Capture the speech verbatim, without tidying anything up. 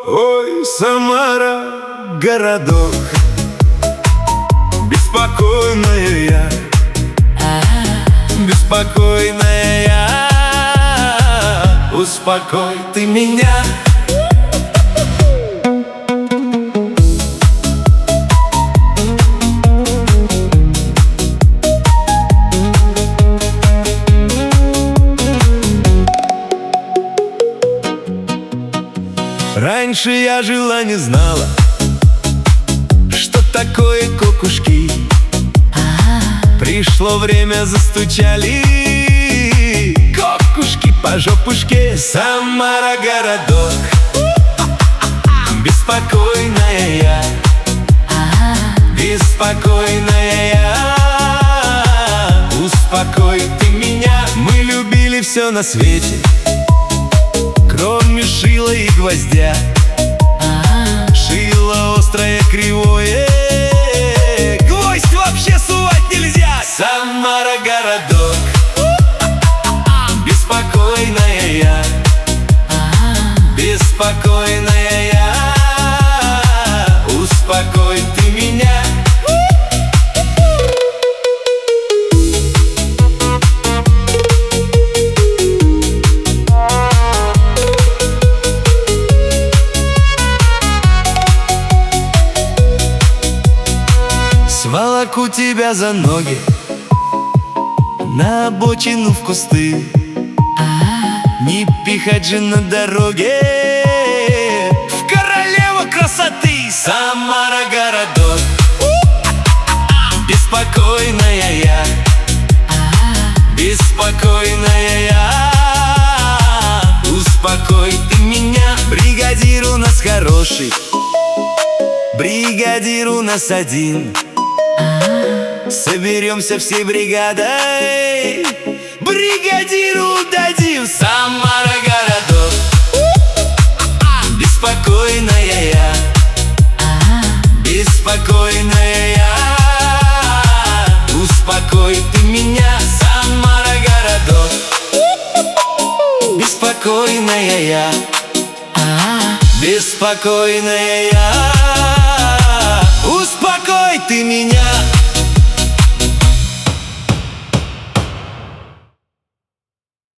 Ой, Самара, городок, беспокойная я, беспокойная я, успокой ты меня. Раньше я жила, не знала, что такое кукушки. Пришло время, застучали кукушки по жопушке. Самара, городок, беспокойная я, беспокойная я, успокой ты меня. Мы любили все на свете, кроме шила и гвоздя. Шило острое, кривое, гвоздь вообще сувать нельзя. Самара, городок, беспокойная я, беспокойная я, успокой ты меня. Сволоку тебя за ноги на обочину в кусты, не пихать же на дороге в королеву красоты. Самара, городок, беспокойная я, беспокойная я, успокой ты меня. Бригадир у нас хороший, бригадир у нас один. Соберемся всей бригадой, бригадиру дадим. Самара, городок, беспокойная я, беспокойная я, успокой ты меня. Самара, городок, беспокойная я, беспокойная я, успокой ты меня.